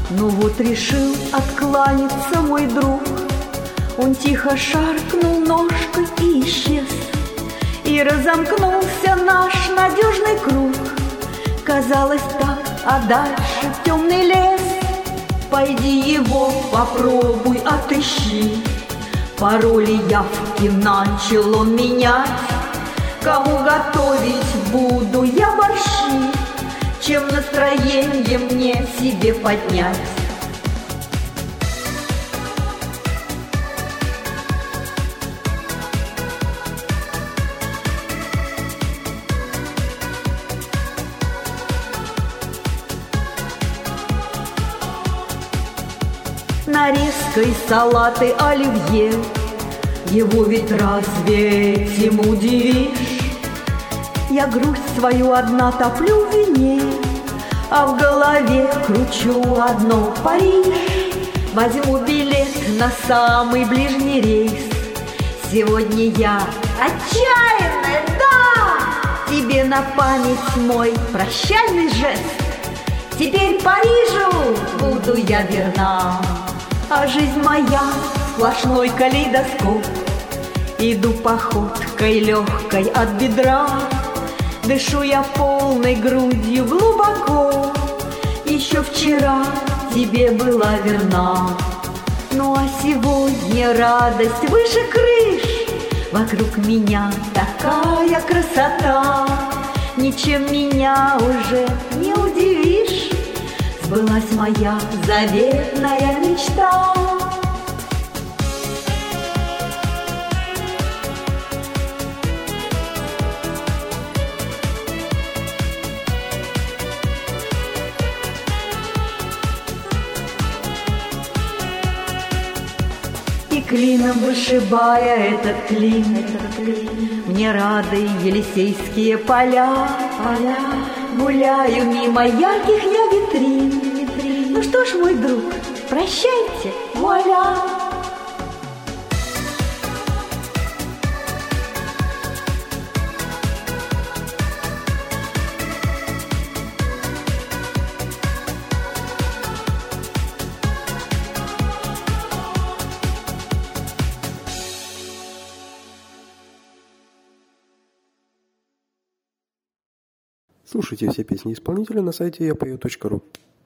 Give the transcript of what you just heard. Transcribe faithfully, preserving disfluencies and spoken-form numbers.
Ну вот решил откланяться мой друг. Он тихо шаркнул ножкой и исчез, и разомкнулся наш надежный круг. Казалось так, а дальше темный лес. Пойди его попробуй отыщи. Пароли явки начал он менять. Кому готовить буду я борщи, чем настроение мне себе поднять. Нарезкой салаты оливье, его ведь разве этим удивишь? Я грусть свою одна топлю в вине, а в голове кручу одно Париж. Возьму билет на самый ближний рейс. Сегодня я отчаянная, да! Тебе на память мой прощальный жест. Теперь Парижу буду я верна, а жизнь моя сплошной калейдоскоп. Иду походкой легкой от бедра, дышу я полной грудью глубоко. Еще вчера тебе была верна, ну а сегодня радость выше крыш. Вокруг меня такая красота, ничем меня уже не удивишь. Сбылась моя заветная мечта. И клином вышибая этот клин, этот клин, мне рады Елисейские поля, поля. Гуляю мимо ярких я витрин, витрин. Ну что ж, мой друг, прощайте, вуаля. Слушайте все песни исполнителя на сайте я пою точка ру.